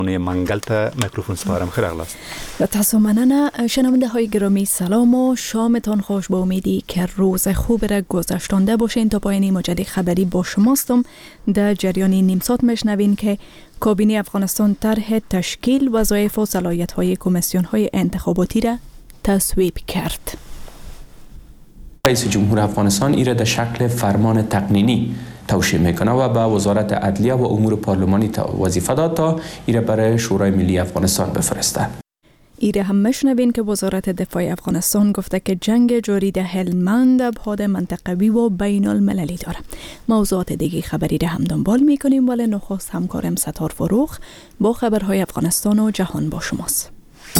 منگل تا میکروفون سپارم. خیر اغلاست تاسو مننه. شنونده های گرامی سلام و شامتان خوش. با امیدی که روز خوب را گذشتانده باشین. تا پایان مجله خبری با شماستم. در جریان نیم ساعت میشنوین که کابینه افغانستان طرح تشکیل وظایف و صلاحیت های کمیسیون های انتخاباتی را تصویب کرد. رئیس جمهور افغانستان ایره در شکل فرمان تقنینی توشیح میکنه و به وزارت عدلیه و امور پارلمانی وظیفه داد تا ایره برای شورای ملی افغانستان بفرسته. ایره هم میشنوین که وزارت دفاع افغانستان گفته که جنگ جاری در هلمند ابعاد منطقوی و بین المللی داره. موضوعات دیگه خبری را هم دنبال میکنیم، ولی نخست همکارم ستار فروخ با خبرهای افغانستان و جهان با شماست.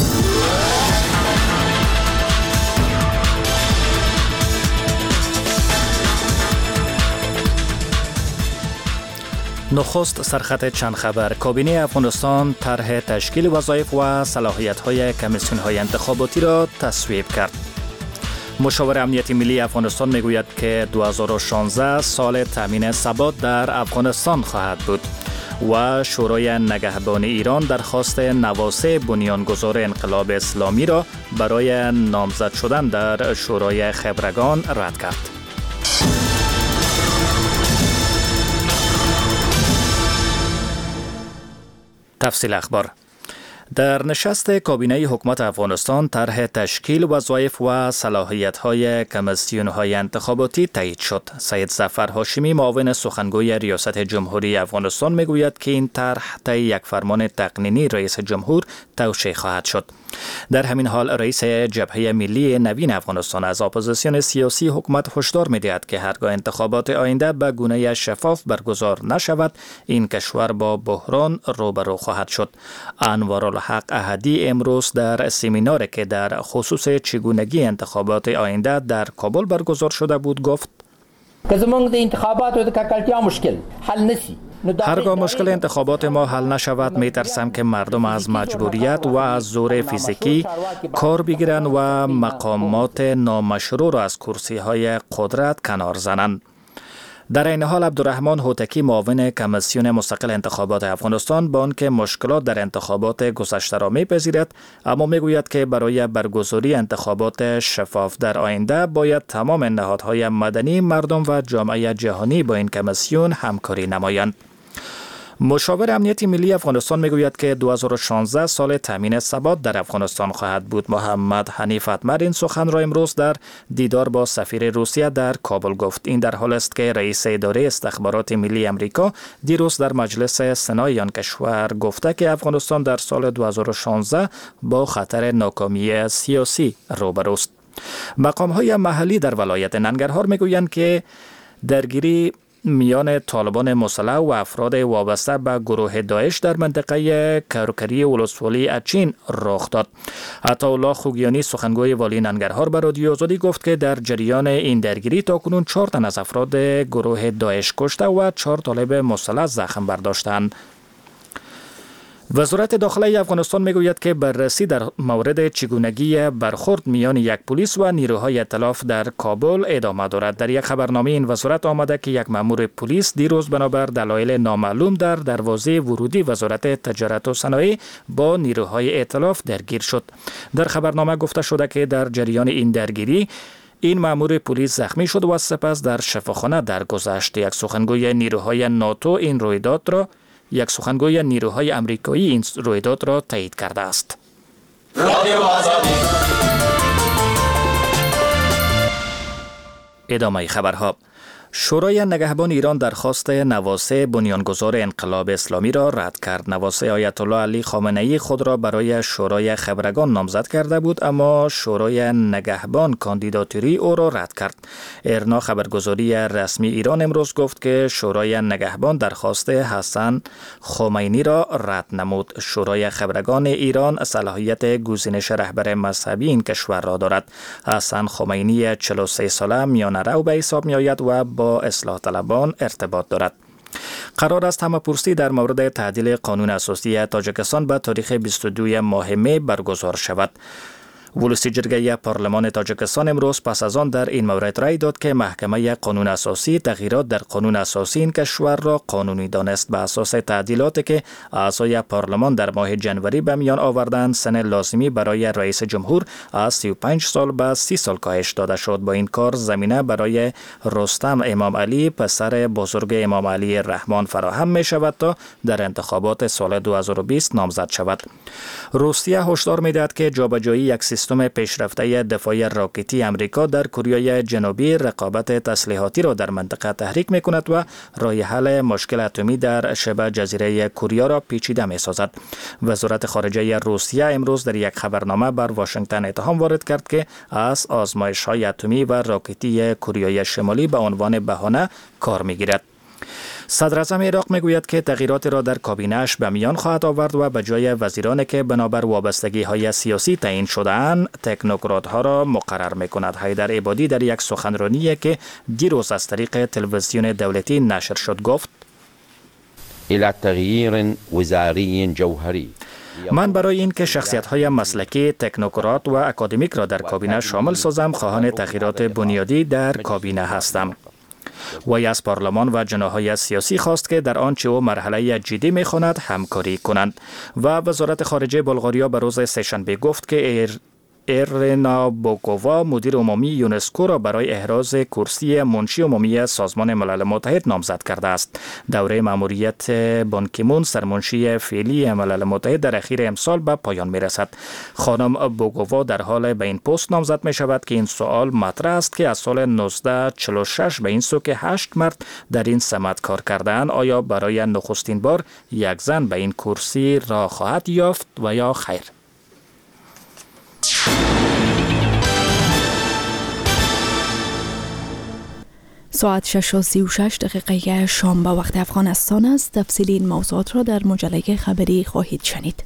نخست سرخط چند خبر. کابینه افغانستان طرح تشکیل وظایف و صلاحیت‌های کمیسیون‌های انتخاباتی را تصویب کرد. مشاور امنیت ملی افغانستان میگوید که 2016 سال تامین ثبات در افغانستان خواهد بود و شورای نگهبان ایران درخواست نواسه بنیانگذار انقلاب اسلامی را برای نامزد شدن در شورای خبرگان رد کرد. تفصیل اخبار. در نشست کابینه حکومت افغانستان طرح تشکیل وظایف و صلاحیت‌های کمیسیون‌های انتخاباتی تایید شد. سید ظفر هاشمی معاون سخنگوی ریاست جمهوری افغانستان میگوید که این طرح طی یک فرمان تقنینی رئیس جمهور توشیح خواهد شد. در همین حال رئیس جبهه ملی نوین افغانستان از اپوزیسیون سیاسی حکومت هشدار می‌دهد که هرگاه انتخابات آینده به گونه شفاف برگزار نشود، این کشور با بحران روبرو خواهد شد. انوارالحق احدی امروز در سمیناری که در خصوص چگونگی انتخابات آینده در کابل برگزار شده بود گفت: هرگاه مشکل انتخابات ما حل نشود، میترسم که مردم از مجبوریت و از زور فیزیکی کار بگیرند و مقامات نامشروع را از کرسی های قدرت کنار زنند. در این حال عبدالرحمن هوتکی معاون کمیسیون مستقل انتخابات افغانستان با آنکه مشکلات در انتخابات گذشته را میپذیرد، اما میگوید که برای برگزاری انتخابات شفاف در آینده باید تمام نهادهای مدنی، مردم و جامعه جهانی با این کمیسیون همکاری نمایند. مشاور امنیت ملی افغانستان میگوید که 2016 سال تامین ثبات در افغانستان خواهد بود. محمد حنیف اتمر این سخن را امروز در دیدار با سفیر روسیه در کابل گفت. این در حال است که رئیس اداره استخبارات ملی امریکا دیروز در مجلس سنای آن کشور گفته که افغانستان در سال 2016 با خطر ناکامی سیاسی روبروست. مقام‌های محلی در ولایت ننگرهار میگویند که درگیری میان طالبان مسلح و افراد وابسته به گروه داعش در منطقه کرکری ولسوالی اچین رخ داد. عطاالله خوگیانی سخنگوی والی ننگرهار به رادیو آزادی گفت که در جریان این درگیری تاکنون 4 تن از افراد گروه داعش کشته و 4 طالب مسلح زخم برداشتند. وزارت داخلی افغانستان میگوید که بررسی در مورد چگونگی برخورد میان یک پلیس و نیروهای ائتلاف در کابل ادامه دارد. در یک خبرنامه این وزارت آمده که یک مأمور پلیس دیروز بنابر دلایل نامعلوم در دروازه ورودی وزارت تجارت و صنایع با نیروهای ائتلاف درگیر شد. در خبرنامه گفته شده که در جریان این درگیری این مأمور پلیس زخمی شد و سپس در شفاخانه درگذشت. یک سخنگوی نیروهای آمریکایی این رویداد را تایید کرده است. ادامه خبرها. شورای نگهبان ایران درخواست نواسه بنیانگذار انقلاب اسلامی را رد کرد. نواسه آیت الله علی خامنه ای خود را برای شورای خبرگان نامزد کرده بود، اما شورای نگهبان کاندیداتوری او را رد کرد. ارنا خبرگزاری رسمی ایران امروز گفت که شورای نگهبان درخواست حسن خمینی را رد نمود. شورای خبرگان ایران صلاحیت گزینش رهبر مذهبی این کشور را دارد. حسن خمینی 43 ساله میانه‌رو به حساب می‌آید و با اصلاح طلبان ارتباط دارد. قرار است همه‌پرسی در مورد تعدیل قانون اساسی تاجیکستان به تاریخ 22 ماه می برگزار شود. ولوسی جرگه پارلمان تاجیکستان امروز پس از آن در این مورد رأی داد که محکمه قانون اساسی تغییرات در قانون اساسی این کشور را قانونی دانست. به اساس تعدیلاتی که اعضای پارلمان در ماه جنوری به میان آوردند، سن لازمی برای رئیس جمهور از 35 سال به 30 سال کاهش داده شد. با این کار زمینه برای رستم امام علی پسر بزرگ امام علی رحمان فراهم می شود تا در انتخابات سال 2020 نامزد شود. روسیه هشدار می دهد که جابجایی یک سیستم پیشرفته دفاعی راکتی امریکا در کره جنوبی رقابت تسلیحاتی را در منطقه تحریک می کند و راه حل مشکل اتمی در شبه جزیره کره را پیچیده می سازد. وزارت خارجه روسیه امروز در یک خبرنامه بر واشنگتن اتهام وارد کرد که از آزمایش‌های اتمی و راکتی کره شمالی به عنوان بهانه کار می گیرد. صدر اعظم عراق میگوید که تغییراتی را در کابینه‌اش به میان خواهد آورد و به جای وزیرانی که بنابر وابستگی‌های سیاسی تعیین شده‌اند، تکنوکرات‌ها را مقرر می‌کند. حیدر عبادی در یک سخنرانی که دیروز از طریق تلویزیون دولتی نشر شد گفت: الى تغییر وزاری جوهری. من برای اینکه شخصیت‌های مسلکی، تکنوکرات و اکادمیک را در کابینه شامل سازم، خواهان تغییرات بنیادی در کابینه هستم. وی از پارلمان و جناح‌های سیاسی خواست که در آنچه او مرحله جدی می‌خواند همکاری کنند. و وزارت خارجه بلغاریا به روز سه‌شنبه گفت که ایرنا بوکووا مدیر عمومی یونسکو را برای احراز کرسی منشی عمومی سازمان ملل متحد نامزد کرده است. دوره مأموریت بان کی مون سرمنشی فعلی ملل متحد در اخیر امسال به پایان می‌رسد. خانم بوکووا در حال به این پست نامزد می‌شود که این سوال مطرح است که از سال 1946 به این سو که 8 مرد در این سمت کار کرده‌اند، آیا برای نخستین بار یک زن به این کرسی را خواهد یافت و یا خیر؟ ساعت 6:36 شام به وقت افغانستان است. تفصیل این موضوعات را در مجله خبری خواهید شنید.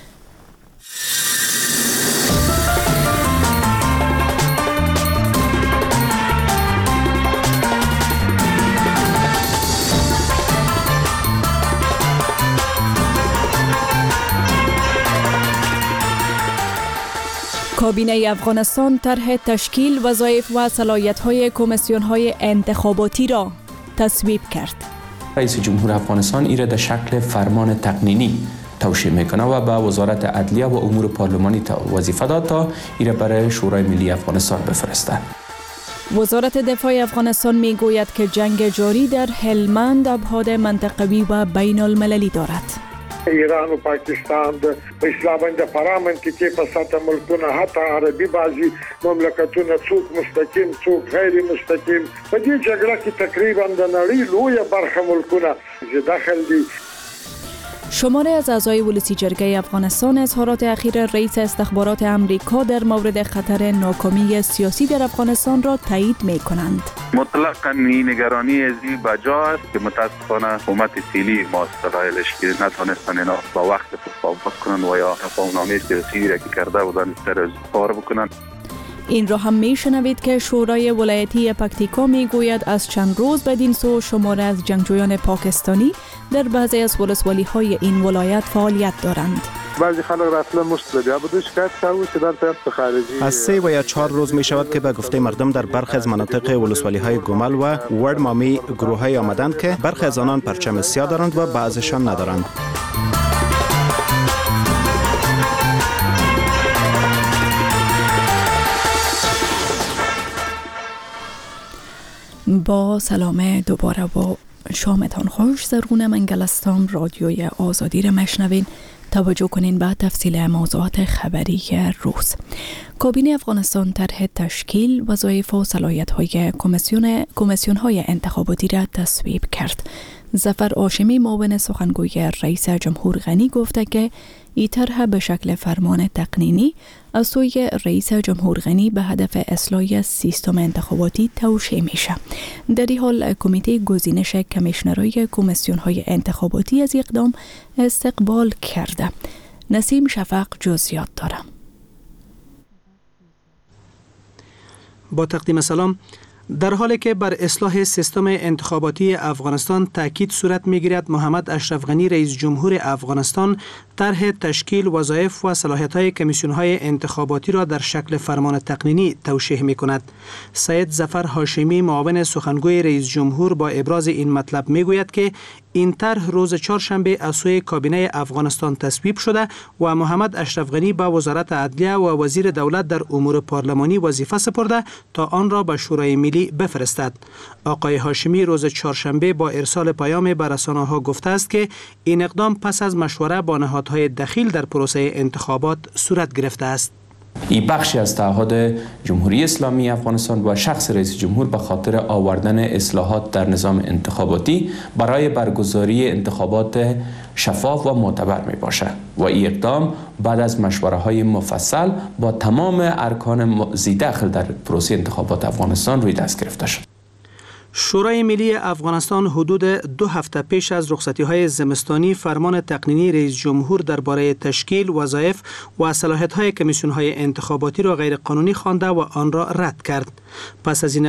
کابینه افغانستان طرح تشکیل وظایف و صلاحیت‌های کمیسیون‌های انتخاباتی را تصویب کرد. رئیس جمهور افغانستان ایره در شکل فرمان تقنینی توشیح میکنه و به وزارت عدلیه و امور پارلمانی وظیفه داد تا ایره برای شورای ملی افغانستان بفرسته. وزارت دفاع افغانستان میگوید که جنگ جاری در هلمند ابعاد منطقوی و بین المللی دارد. ایران و پاکستان د اسلامند فرامن کې په ساته ملکونه حتی عربي بعضي مملکتونه څوک مستقیم څوک غیر مستقیم په دې جګړه کې تقریبا د نړۍ لویه برخه ملکونه داخل دي. شماری از اعضای ولسی جرگه افغانستان اظهارات اخیر رئیس استخبارات امریکا در مورد خطر ناکامی سیاسی در افغانستان را تایید می‌کنند. مطلقاً نگرانی ازی بجا است که متاسفانه حکومت فعلی ما استرائیلش که نتونستن اینا با وقت تفاوت کنن و یا تفاهم‌نامه سیاسی را که کرده بودن در کار بکنن. این را هم میشنوید که شورای ولایتی پکتیکا میگوید از چند روز بدین سو شماری از جنگجویان پاکستانی در بعضی از ولسوالی‌های این ولایت فعالیت دارند. بعضی خلق اصلا مشکل بوده شکایت کردند که در طرف خارجی از 3 و یا 4 روز می شود که به گفته مردم در برخی از مناطق ولسوالی‌های گومل و ورد مامی گروه‌های آمدند که برخی از آنان پرچم سیاه دارند و بعضیشان ندارند. با سلام دوباره با شامتان خوش. زرغون منگلستان رادیوی آزادی را مشنوین. توجه کنین به تفصیل موضوعات خبری روز. کابینه افغانستان طرح تشکیل وظایف و صلاحیت‌های کمیسیون‌های انتخاباتی را تصویب کرد. ظفر هاشمی معاون سخنگوی رئیس جمهور غنی گفته که این طرح به شکل فرمان تقنینی از سوی رئیس جمهور غنی به هدف اصلاح سیستم انتخاباتی توشیح میشه. در این حال کمیته گزینش کمیشنرهای کمیسیون‌های انتخاباتی از اقدام استقبال کرده. نسیم شفق جزئیات داره. با تقدیم سلام. در حالی که بر اصلاح سیستم انتخاباتی افغانستان تاکید صورت می‌گیرد، محمد اشرف غنی رئیس جمهور افغانستان طرح تشکیل وظایف و صلاحیت‌های کمیسیون‌های انتخاباتی را در شکل فرمان تقنینی توشیح می‌کند. سید ظفر هاشمی معاون سخنگوی رئیس جمهور با ابراز این مطلب می‌گوید که این طرح روز چهارشنبه از سوی کابینه افغانستان تصویب شده و محمد اشرف غنی به وزارت عدلیه و وزیر دولت در امور پارلمانی وظیفه سپرده تا آن را به شورای ملی بفرستد. آقای هاشمی روز چهارشنبه با ارسال پیام به رسانه‌ها گفته است که این اقدام پس از مشوره با نهادهای دخیل در پروسه انتخابات صورت گرفته است. این بخشی از تعهد جمهوری اسلامی افغانستان و شخص رئیس جمهور به خاطر آوردن اصلاحات در نظام انتخاباتی برای برگزاری انتخابات شفاف و معتبر می باشد و این اقدام بعد از مشوره های مفصل با تمام ارکان ذی‌دخل در پروسه انتخابات افغانستان روی دست گرفته شد. شورای ملی افغانستان حدود 2 هفته پیش از رخصتی‌های زمستانی فرمان تقنینی رئیس جمهور درباره تشکیل وظایف و صلاحیت‌های کمیسیون‌های انتخاباتی را غیرقانونی خوانده و آن را رد کرد. پس از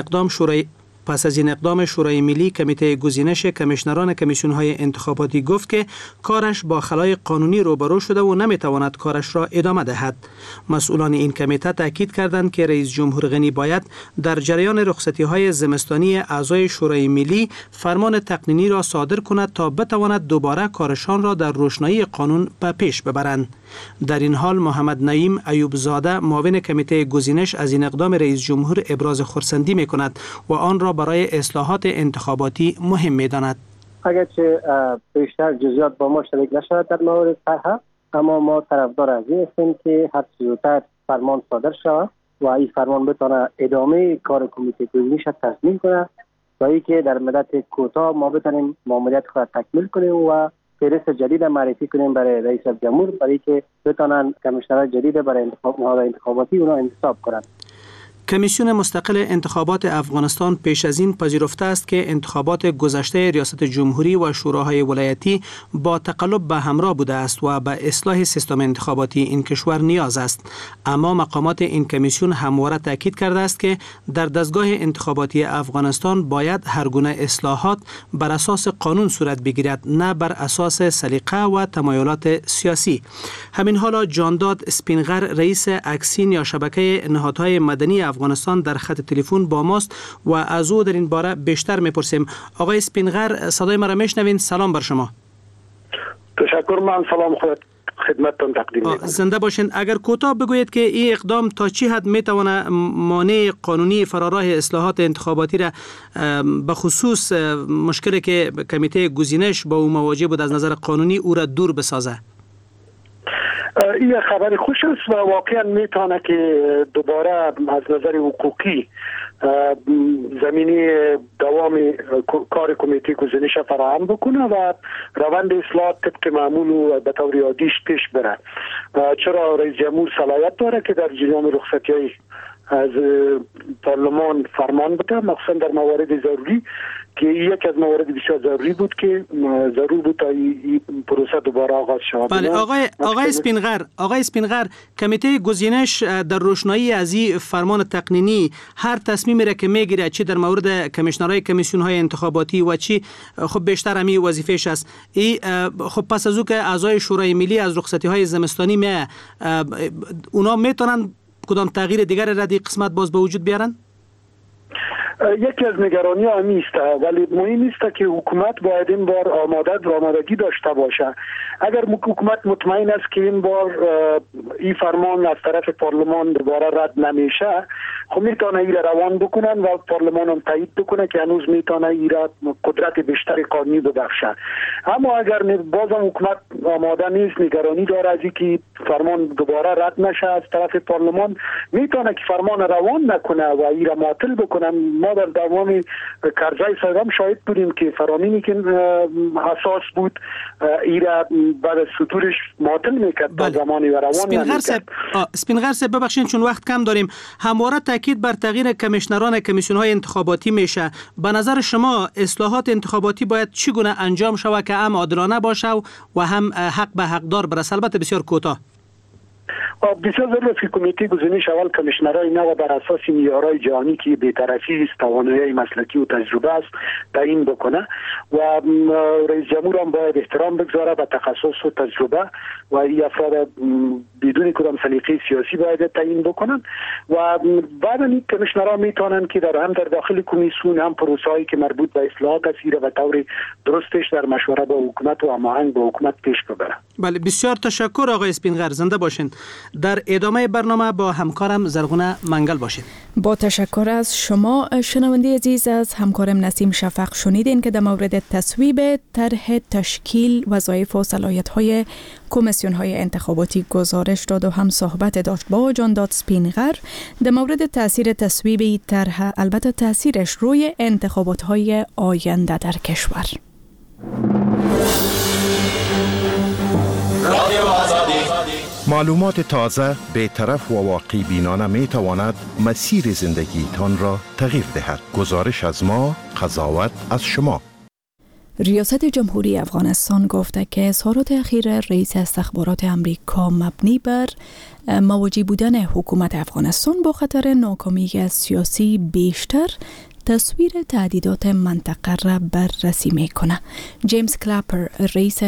این اقدام شورای ملی کمیته گزینش کمیشنران کمیسیون‌های انتخاباتی گفت که کارش با خلای قانونی روبرو شده و نمیتواند کارش را ادامه دهد. مسئولان این کمیته تاکید کردند که رئیس جمهور غنی باید در جریان رخصتی‌های زمستانی اعضای شورای ملی فرمان تقنینی را صادر کند تا بتواند دوباره کارشان را در روشنایی قانون به پیش ببرند. در این حال محمد نعیم ایوب زاده معاون کمیته گزینش از این اقدام رئیس جمهور ابراز خرسندی می‌کند و آن را برای اصلاحات انتخاباتی مهم می‌داند. اگرچه بیشتر جزئیات با ما شریک نشود در مورد طرح، اما ما طرفدار از این هستیم که هر چه زودتر فرمان صادر شود و این فرمان بتونه ادامه کار کمیته گزینش تضمین کنه و اینکه در مدت کوتاه ما بتونیم ماموریت خود تکمیل کنیم و فهرست جدید معرفی کنیم برای رئیس جمهور برای که بتونن کمیشنران جدید برای انتخاباتی اونا انتصاب کنند. کمیسیون مستقل انتخابات افغانستان پیش از این پذیرفته است که انتخابات گذشته ریاست جمهوری و شوراهای ولایتی با تقلب به همراه بوده است و به اصلاح سیستم انتخاباتی این کشور نیاز است. اما مقامات این کمیسیون همواره تاکید کرده است که در دستگاه انتخاباتی افغانستان باید هر گونه اصلاحات بر اساس قانون صورت بگیرد، نه بر اساس سلیقه و تمایلات سیاسی. همین حالا جانداد اسپینغر رئیس اکسین یا شبکه نهادهای مدنی افغانستان در خط تلفن با ماست و از او در این باره بیشتر میپرسیم. آقای اسپینغر، صدای مرا میشنوین؟ سلام بر شما. تشکر، من سلام خدمتتان تقدیم میکنم. زنده باشین. اگر کوتاه بگویید که این اقدام تا چی حد میتونه مانع قانونی فراراه اصلاحات انتخاباتی را به خصوص مشکلی که کمیته گزینش با او مواجه بود از نظر قانونی او را دور بسازه؟ این خبر خوش است و واقعا میتونه که دوباره از نظر حقوقی زمینی دوام کار کمیته گزینش فراهم بکنه و روند اصلاحات طبق معمول و به طور عادیش پیش بره. چرا رئیس جمهور صلاحیت داره که در جریان رخصتی‌های از پارلمان فرمان بده، مخصوصا در موارد ضروری که یک از موارد بسیار ضروری بود که ضرور بود تا این پروسه دوباره آغاز شود. بله آقای اسپینغر کمیته گزینش در روشنایی از این فرمان تقنینی هر تصمیمی را که میگیره، چه در مورد کمیشنرهای کمیسیون‌های انتخاباتی و چی، خب بیشتر همین وظیفه‌اش است. خب پس از او که اعضای شورای ملی از رخصتی‌های زمستانی اونا میتونن کدام تغییر دیگر را در قسمت باز به وجود بیارن؟ یکی از نگرانی ها نیست، ولی مهم است که حکومت باید این بار آمادگی داشته باشه. اگر حکومت مطمئن است که این بار این فرمان از طرف پارلمان دوباره رد نمیشه، خب میتونه این روان بکنن و پارلمان هم تایید بکنه که هنوز میتونه این قدرت بیشتر قانونی ببخشه. اما اگر بازم حکومت آماده نیست، نگرانی داره از اینکه فرمان دوباره رد نشه از طرف پارلمان، میتونه که فرمان روان نکنه و این را معطل بکنه. ما در دوام کرزای سرم شاهد بودیم که فرامینی که اساس بود این را بعد از صدورش معطل میکرد تا زمانی و روان نمیکرد. اسپینغر صاحب ببخشید چون وقت کم داریم، همواره تاکید بر تغییر کمیشنران کمیسیون‌های انتخاباتی میشه. به نظر شما اصلاحات انتخاباتی باید چگونه انجام شود که هم عادلانه باشه و هم حق به حقدار برسه؟ البته بسیار کوتاه. بسیار ضرور است که کمیته گزینش اول کمیشنرای نو بر اساس معیارهای جهانی که بی‌طرفی است، توانایی مسلکی و تجربه است تعیین بکنه و رئیس جمهور هم باید احترام بگذاره به تخصص و تجربه و این افراد بدون کدام سلیقه سیاسی باید تعیین بکنن و بعد این کمیشنرها میتونن که در داخل کمیسیون هم پروسه‌ای که مربوط به اصلاحات است و به طور درستش در مشوره با حکومت و هماهنگ با حکومت پیش ببرن. بله، بسیار تشکر آقای اسپینغر، زنده باشین. در ادامه برنامه با همکارم زرغونه منگل باشید. با تشکر از شما شنونده عزیز. از همکارم نسیم شفق شنیدین که در مورد تصویب طرح تشکیل وظایف و صلاحیت‌های کمیسیون‌های انتخاباتی گزارش داد و هم صحبت داشت با جانداد اسپینغر در مورد تاثیر تصویب این طرح، البته تاثیرش روی انتخابات‌های آینده در کشور. معلومات تازه، بی‌طرف و واقعی بینانه می تواند مسیر زندگی تان را تغییر دهد. گزارش از ما، قضاوت از شما. ریاست جمهوری افغانستان گفته که اظهارات اخیر رئیس استخبارات امریکا مبنی بر مواجه بودن حکومت افغانستان با خطر ناکامی سیاسی بیشتر تصویر تهدیدات منطقه را بررسی میکنه. جیمز کلاپر، رئیس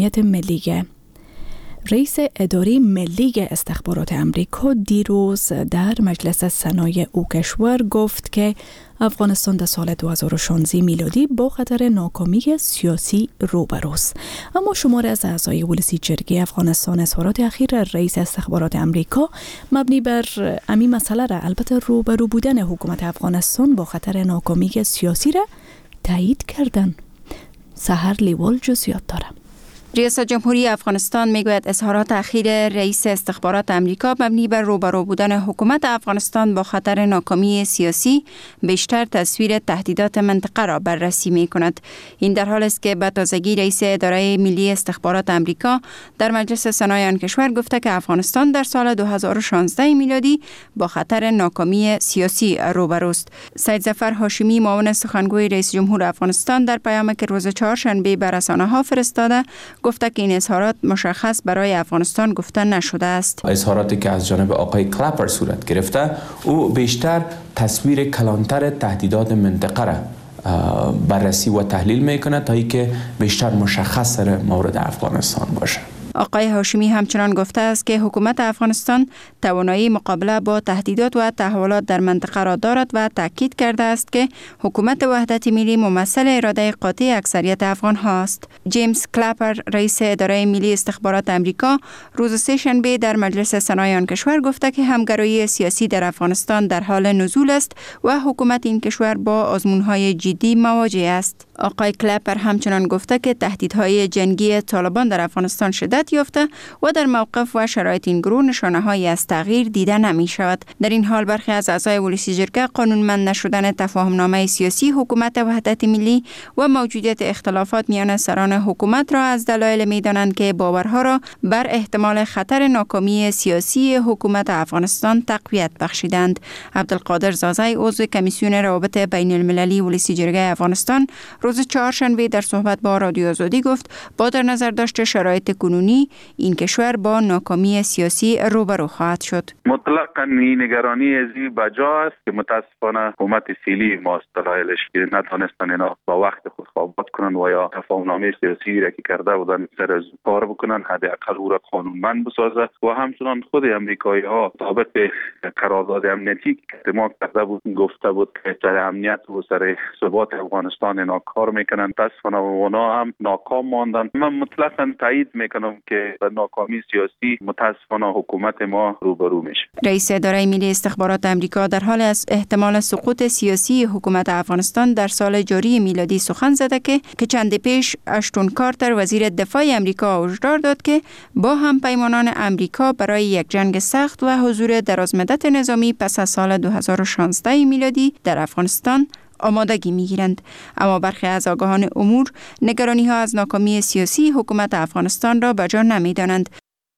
اداره ملی استخبارات امریکا، دیروز در مجلس سنای او کشور گفت که افغانستان در سال 2016 میلادی با خطر ناکامی سیاسی روبروست. اما شمار از اعضای ولسی جرگه افغانستان اظهارات اخیر رئیس استخبارات امریکا مبنی بر همین مسئله را، البته روبرو بودن حکومت افغانستان با خطر ناکامی سیاسی را تایید کردند. سحر لیوال جزئیات داره. ریاست جمهوری افغانستان میگوید اظهارات اخیر رئیس استخبارات امریکا مبنی بر روبرو بودن حکومت افغانستان با خطر ناکامی سیاسی بیشتر تصویر تهدیدات منطقه را بررسی می کند. این در حال است که به تازگی رئیس اداره ملی استخبارات امریکا در مجلس سنای آن کشور گفته که افغانستان در سال 2016 میلادی با خطر ناکامی سیاسی روبروست. سید ظفر هاشمی، معاون سخنگوی رئیس جمهور افغانستان، در پیامی که روز چهارشنبه به رسانه‌ها فرستاده گفته که این اظهارات مشخص برای افغانستان گفته نشده است. اظهاراتی که از جانب آقای کلاپر صورت گرفته، او بیشتر تصویر کلانتر تهدیدات منطقه را بررسی و تحلیل میکنه تا اینکه بیشتر مشخص در مورد افغانستان باشه. آقای هاشمی همچنان گفته است که حکومت افغانستان توانایی مقابله با تهدیدات و تحولات در منطقه را دارد و تاکید کرده است که حکومت وحدت ملی ممثل اراده قاطع اکثریت افغان هاست. جیمز کلاپر، رئیس اداره ملی استخبارات امریکا، روز سه‌شنبه در مجلس سنای آن کشور گفته که همگرایی سیاسی در افغانستان در حال نزول است و حکومت این کشور با آزمون‌های جدی مواجه است. آقای کلاپر همچنان گفته که تهدیدهای جنگی طالبان در افغانستان شدت یافته و در موقف و شرایط این گروه نشانه‌هایی از تغییر دیده نمی شود. در این حال برخی از اعضای ولسی جرگه قانونمند نشدن تفاهمنامه سیاسی حکومت وحدت ملی و موجودیت اختلافات میان سران حکومت را از دلایل می دانند که باورها را بر احتمال خطر ناکامی سیاسی حکومت افغانستان تقویت بخشیدند. عبدالقادر زازای، عضو کمیسیون روابط بین المللی ولسی جرگه افغانستان، روز چهارشنبه در صحبت با رادیو آزادی گفت با در نظر داشته شرایط کنونی این کشور با ناکامی سیاسی روبرو خواهد شد. مطلقاً این نگرانی ازی بجا است که متاسفانه حکومت فعلی ما دلایلش که نتونستن اینا با وقت خود ثابت کنن و یا تفاهمنامه سیاسی را که کرده بودن سر از کار بکنن، حداقل او را قانونمند بسازه و همچنان خود امریکایی ها ثابت به قرارداد امنیتی که اعتماد کرده بود گفته بود که سر امنیت و سر ثبات افغانستان اینا کار میکنن. متاسفانه اونا هم ناکام ماندن. من مطلقاً تایید میکنم که به ناکامی سیاسی متاسفانه حکومت ما روبرو میشه. رئیس اداره ملی استخبارات امریکا در حال از احتمال سقوط سیاسی حکومت افغانستان در سال جاری میلادی سخن زده که چند پیش اشتون کارتر وزیر دفاع امریکا هشدار داد که با همپیمانان امریکا برای یک جنگ سخت و حضور درازمدت نظامی پس از سال 2016 میلادی در افغانستان آمادگی می‌گیرند. اما برخی از آگاهان امور نگرانی‌ها از ناکامی سیاسی حکومت افغانستان را بجا نمی‌دانند.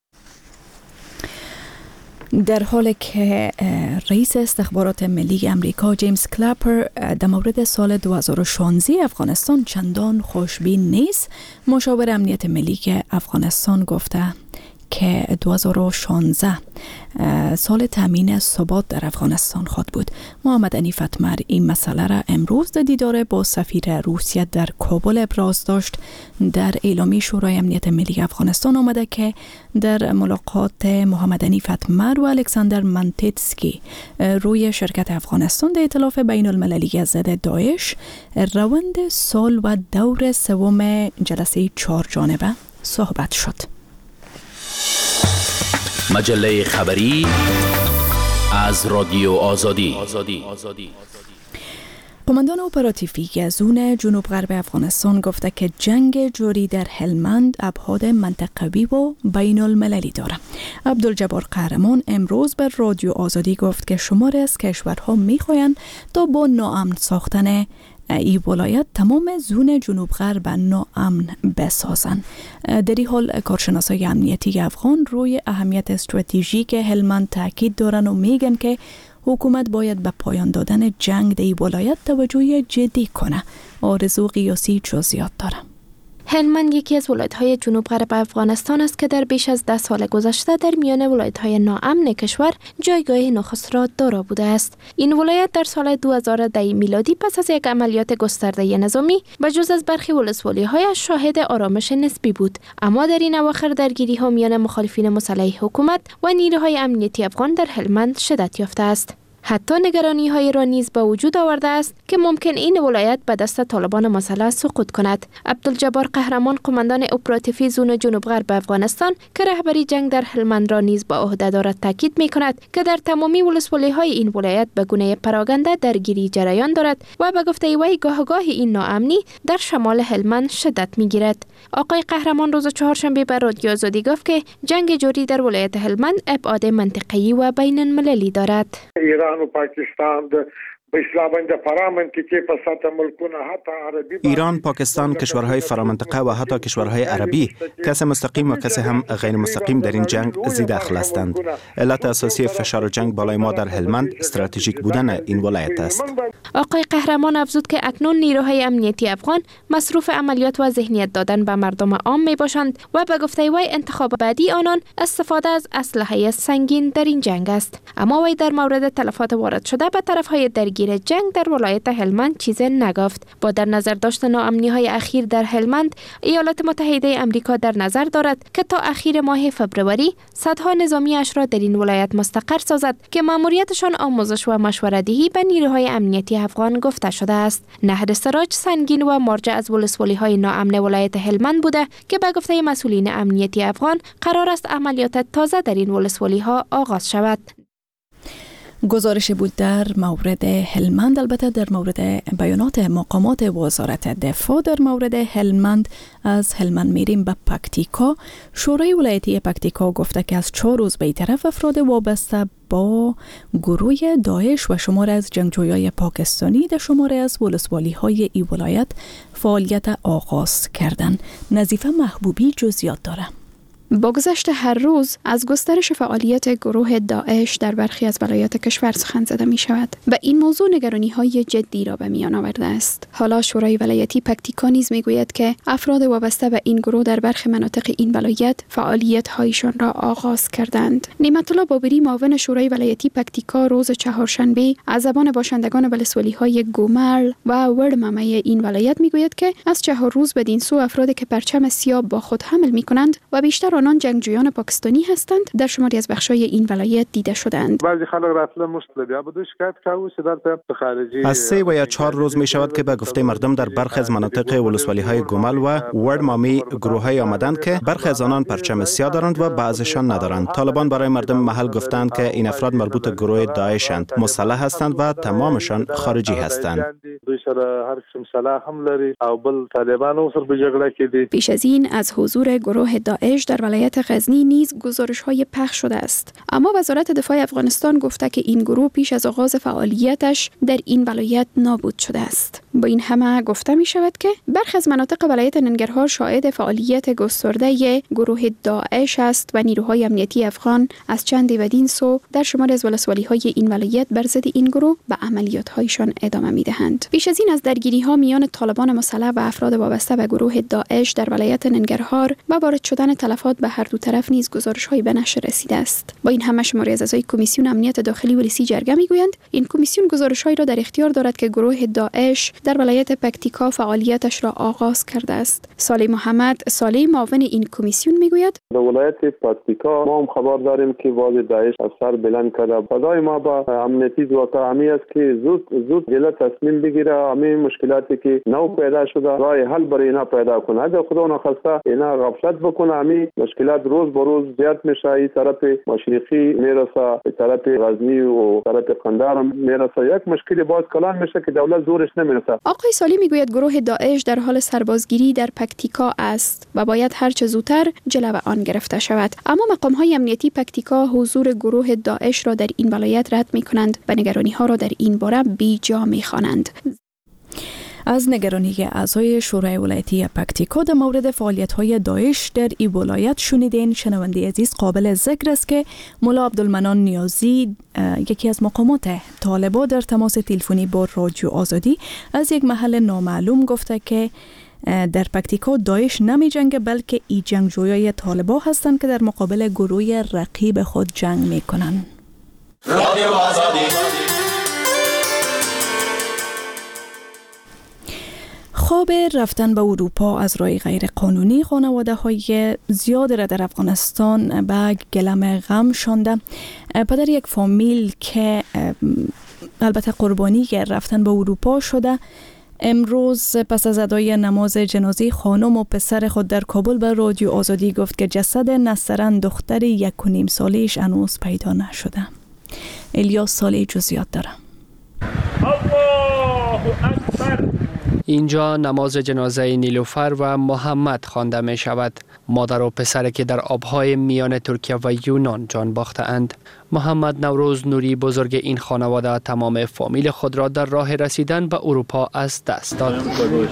در حالی که رئیس استخبارات ملی امریکا جیمز کلاپر در مورد سال 2016 افغانستان چندان خوشبین نیست، مشاور امنیت ملی افغانستان گفته که 2016 سال تامین ثبات در افغانستان خود بود. محمد عنیف اتمر این مسئله را امروز در دیدار با سفیر روسیه در کابل ابراز داشت. در اعلامیه شورای امنیت ملی افغانستان آمده که در ملاقات محمد عنیف اتمر و الکساندر منتیتسکی روی شرکت افغانستان در ائتلاف بین المللی ضد داعش روند سال و دور سوم جلسه 4 جانبه صحبت شد. مجله خبری از رادیو آزادی. قماندان اپراتیوی زون جنوب غرب افغانستان گفته که جنگ جاری در هلمند ابعاد منطقوی و بین المللی دارد. عبدالجبار قهرمان امروز بر رادیو آزادی گفت که شماری از کشورها می‌خواهند تا با ناامن ساختن ای ولایت تمام زون جنوب غرب ناامن بسازند. در این حال کارشناسای امنیتی افغان روی اهمیت استراتژیک هلمند تاکید دارند و میگن که حکومت باید به پایان دادن جنگ در این ولایت توجه جدی کنه. آرزو قیاسی جزئیات داره. هلمند یکی از ولایت‌های جنوب غرب افغانستان است که در بیش از 10 سال گذشته در میان ولایت‌های ناامن کشور جایگاه نخست را دارا بوده است. این ولایت در سال 2010 میلادی پس از یک عملیات گسترده نظامی به جز از برخی ولسوالی‌هایش شاهد آرامش نسبی بود، اما در این اواخر درگیری‌ها میان مخالفین مسلح حکومت و نیروهای امنیتی افغان در هلمند شدت یافته است. حتی نگرانی‌های را نیز به وجود آورده است که ممکن این ولایت به دست طالبان مسلح سقوط کند. عبدالجبار قهرمان قماندان اپراتیوی زون جنوب غرب افغانستان که رهبری جنگ در هلمند را نیز به عهده دارد تاکید می‌کند که در تمامی ولسوالی‌های این ولایت به گونه پراگنده درگیری جریان دارد و به گفته وی گاه این ناامنی در شمال هلمند شدت می‌گیرد. آقای قهرمان روز چهارشنبه به رادیو آزادی گفت که جنگ جاری در ولایت هلمند ابعاد منطقه‌ای و بین المللی دارد. ایران و پاکستان ایران، پاکستان، کشورهای فرامنطقه و حتی کشورهای عربی کس مستقیم و کس هم غیر مستقیم در این جنگ زی دخل هستند. علت اساسی فشار جنگ بالای ما در هلمند استراتژیک بودن این ولایت است. آقای قهرمان افزود که اکنون نیروهای امنیتی افغان مصروف عملیات و ذهنیت دادن به مردم عام می باشند و به گفته وی انتخاب بعدی آنان استفاده از اسلحه سنگین در این جنگ است. اما وی در مورد تلفات وارد شده به طرفهای درگیر جنگ در ولایت هلمند چیزی نگفت. با در نظر داشتن ناامنی‌های اخیر در هلمند، ایالات متحده آمریکا در نظر دارد که تا اخیر ماه فبروری صدها نظامی‌اش را در این ولایت مستقر سازد که مأموریتشان آموزش و مشوره‌دهی به نیروهای امنیتی افغان گفته شده است. نهر سراج سنگین و مرجع از ولسوالی‌های ناامن ولایت هلمند بوده که به گفته مسئولین امنیتی افغان قرار است عملیات تازه در این ولسوالی‌ها آغاز شود. گزارش بود در مورد هلمند. البته در مورد بیانات مقامات وزارت دفاع در مورد هلمند، از هلمند میریم به پکتیکا. شورای ولایتی پکتیکا گفته که از 4 روز به طرف افراد وابسته با گروه داعش و شمار از جنگجویان پاکستانی در شمار از ولسوالی‌های این ولایت فعالیت آغاز کردند. نظیفه محبوبی جزئیات داره. با گذشت هر روز از گسترش فعالیت گروه داعش در برخی از ولایات کشور سخن زده می شود و این موضوع نگرانی‌های جدی را به میان آورده است. حالا شورای ولایتی پکتیکا نیز می گوید که افراد وابسته به این گروه در برخی مناطق این ولایت فعالیت‌هایشان را آغاز کردند. نعمت الله بابری، معاون شورای ولایتی پکتیکا، روز چهارشنبه از زبان باشندگان ولسوالی‌های گومل و ورممه این ولایت می گوید که از 4 روز بدین سو افرادی که پرچم سیاه با خود حمل می کنند و بیشتر آنان جنگجویان پاکستانی هستند در شماری از بخش‌های این ولایت دیده شدند. بعضی خلک راتله مشکل بودش شکایت کردند خارجی از 3 و یا 4 روز می شود که به گفته مردم در برخی از مناطق ولسوالی‌های گومل و ورمامی گروه‌های آمدند که برخی از آنان پرچم سیاه دارند و بعضیشان ندارند. طالبان برای مردم محل گفتند که این افراد مربوط به گروه داعشند، مسلح هستند و تمامشان خارجی هستند. پیش از این از حضور گروه داعش در ولایت غزنی نیز گزارش‌های پخش شده است، اما وزارت دفاع افغانستان گفته که این گروه پیش از آغاز فعالیتش در این ولایت نابود شده است. با این همه گفته می شود که برخی از مناطق ولایت ننگرهار شاهد فعالیت گسترده گروه داعش است و نیروهای امنیتی افغان از چند بدین سو در شمار از ولسوالی‌های این ولایت بر ضد این گروه به عملیات‌هایشان ادامه می‌دهند. پیش از این از درگیری‌ها میان طالبان مسلح و افراد وابسته به گروه داعش در ولایت ننگرهار و وارد شدن تلفات تحقیقات به هر دو طرف نیز گزارش‌های به نشر رسیده است. با این همه شماری از اعضای کمیسیون امنیت داخلی ولسی جرگه میگویند این کمیسیون گزارش‌هایی را در اختیار دارد که گروه داعش در ولایت پکتیکا فعالیتش را آغاز کرده است. صالح محمد صالح معاون این کمیسیون میگوید در ولایت پکتیکا ما هم خبر داریم که واژ داعش از سر بلند کرده. فدای ما با امنیتی واقع همی است که زود جلو تصمیم بگیره، همین مشکلاتی که نو پیدا شده راه حل برای اینا پیدا کنه. اگر خدا نخواسته اینا غفلت بکنه همین مشکلات روز به روز زیاد میشه. این طرف مشرقی میرسه، این طرف غزنی و طرف قندهار میرسه. یک مشکلی باز کلان میشه که دولت زورش نمیرسه. آقای صالح میگوید گروه داعش در حال سربازگیری در پکتیکا است و باید هر چه زودتر جلو آن گرفته شود. اما مقام‌های امنیتی پکتیکا حضور گروه داعش را در این ولایت رد می‌کنند و نگرانی‌ها را در این باره بی‌جا می‌خوانند. از نگرانی اعضای شورای ولایتی پکتیکا در مورد فعالیت‌های داعش در این ولایت شنیدین. شنونده عزیز، قابل ذکر است که مولا عبدالمنان نیازی، یکی از مقامات طالبان، در تماس تلفنی با رادیو آزادی از یک محل نامعلوم گفته که در پکتیکا داعش نمی جنگه بلکه ای جنگجویای طالبان هستند که در مقابل گروه رقیب خود جنگ می کنند. رادیو آزادی. خواب رفتن به اروپا از راه غیر قانونی خانواده های زیاد را در افغانستان به گلم غم شانده. پدر یک فامیل که البته قربانی رفتن به اروپا شده، امروز پس از ادای نماز جنازه خانم و پسر خود در کابل به رادیو آزادی گفت که جسد نسترن دختر 1.5 ساله‌اش هنوز پیدا نشده. الیاس صالح جزئیات داره. الله اکبر. اینجا نماز جنازه نیلوفر و محمد خوانده می شود. مادر و پسری که در آبهای میان ترکیه و یونان جان باخته‌اند. محمد نوروز نوری بزرگ این خانواده تمام فامیل خود را در راه رسیدن به اروپا از دست داد.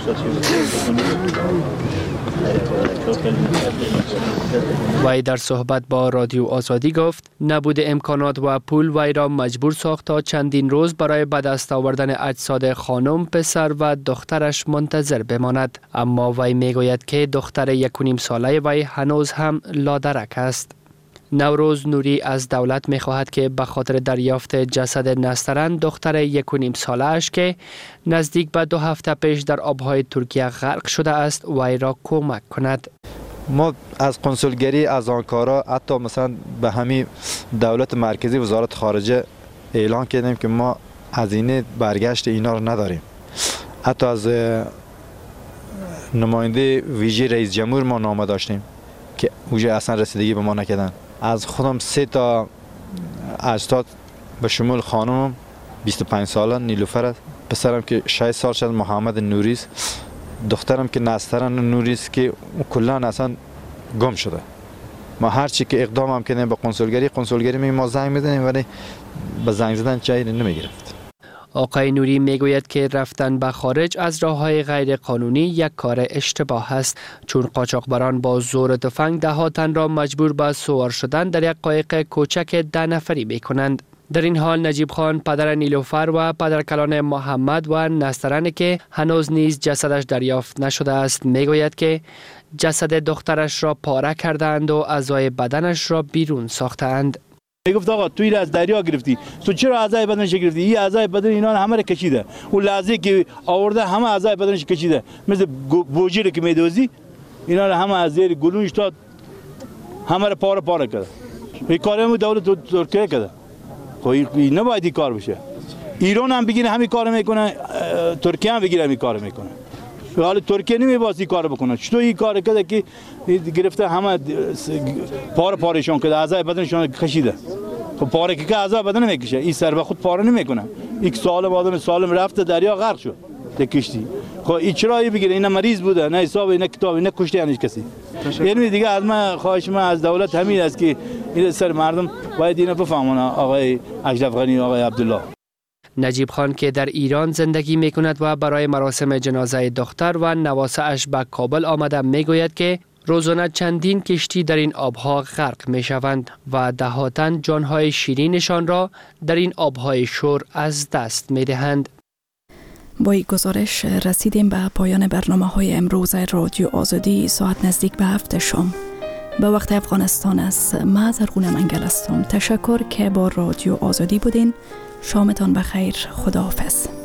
وی در صحبت با رادیو آزادی گفت نبود امکانات و پول وی را مجبور ساخت تا چندین روز برای به دست آوردن اجساد خانم، پسر و دخترش منتظر بماند. اما وی میگوید که دختر 1.5 ساله وی هنوز هم لادرک است. نوروز نوری از دولت می‌خواهد که به خاطر دریافت جسد نسترن دختر 1.5 ساله‌اش که نزدیک به 2 هفته پیش در آبهای ترکیه غرق شده است وی را کمک کند. ما از کنسولگری، از آنکارا، حتی مثلا به همین دولت مرکزی وزارت خارجه اعلان کردیم که ما هزینه برگشت اینا رو نداریم. حتی از نماینده ویژه رئیس جمهور ما نامه داشتیم که اوجه اصلا رسیدگی به ما نکردن. از خودم 3 تا اجساد به شمول خانمم 25 ساله نیلوفر است، پسرم که 6 سال شد محمد نوری است، دخترم که نسترن نوری است که کلا اصلا گم شده. ما هر چی که اقدام هم کردیم به کنسولگری ما زنگ میزنیم ولی به زنگ زدن جایی نمیگرفت. آقای نوری میگوید که رفتن به خارج از راه‌های غیر قانونی یک کار اشتباه است، چون قاچاقبران با زور تفنگ ده تن را مجبور به سوار شدن در یک قایق کوچک 10 نفری میکنند. در این حال نجیب خان پدر نیلوفر و پدرکلان محمد و نسترن که هنوز نیز جسدش دریافت نشده است میگوید که جسد دخترش را پاره کردند و اعضای بدنش را بیرون ساختند. میگفت آقا توی از دریا گرفتی، تو چرا اعضای بدنش گرفتی؟ این اعضای بدن اینا همه را کشیده، اون لحظه که آورده همه اعضای بدنش کشیده، مثل بوجی که میدوزی اینا را همه از زیر گلوش تا همه را پاره کرده. این کارو دولت ترکیه کرده. خب این نباید این کار بشه. ایران هم بگیره همین کارو میکنه، ترکیه هم بگیره همین کارو میکنه. حالا ترکیه نمی‌باید این کارو بکنه. چطور این کار کرده که گرفته همه پارهشون کرده، اعضای بدنشون کشیده. خب پاره که اعضای بدن نمیکشه، این سر به خود پاره نمیکنه. یک سالم آدم سالم رفته دریا غرق شد در کشتی. خب این چرا بگیره؟ اینا مریض بوده، نه حساب، نه کتاب، نه کشته هنوز کسی. یعنی دیگه از من خواهش من از دولت همین است که این سر مردم باید اینو بفهمن. آقای اشرف غنی و آقای عبدالله. نجیب خان که در ایران زندگی می کند و برای مراسم جنازه دختر و نواسه‌اش به کابل آمده میگوید که روزانه چندین کشتی در این آبها غرق می شوند و دهاتن جانهای شیرینشان را در این آبهای شور از دست می دهند. با این گزارش رسیدیم به پایان برنامه‌های امروز رادیو آزادی. ساعت نزدیک به 7 شام به وقت افغانستان است. من زرغونه منگل هستم. تشکر که با رادیو آزادی بودین. شامتان بخیر. خداحافظ.